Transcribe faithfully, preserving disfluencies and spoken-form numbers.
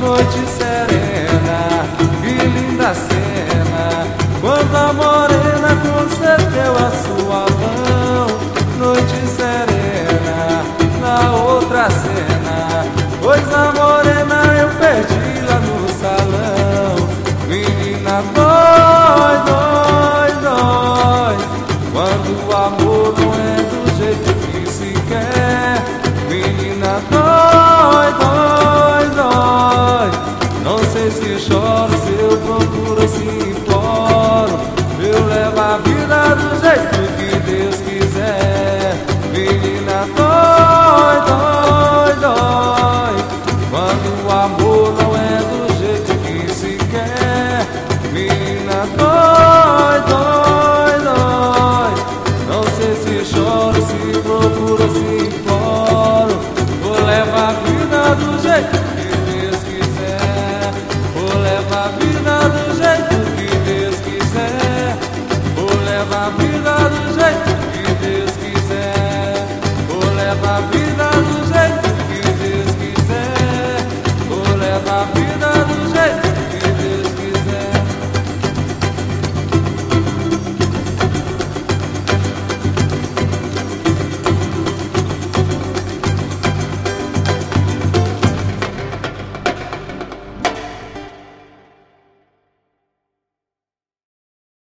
noite serena, que linda cena, quando a morena concedeu a sua mão. Noite serena, na outra cena, pois a morena eu perdi lá no salão. Menina, dói, dói, dói, quando o amor não é do jeito que se quer. Menina, dói, dói, dói, não sei se choro, se eu procuro, se imploro. Eu levo a vida do jeito que Deus quiser. Menina, dói, dói, dói, quando o amor não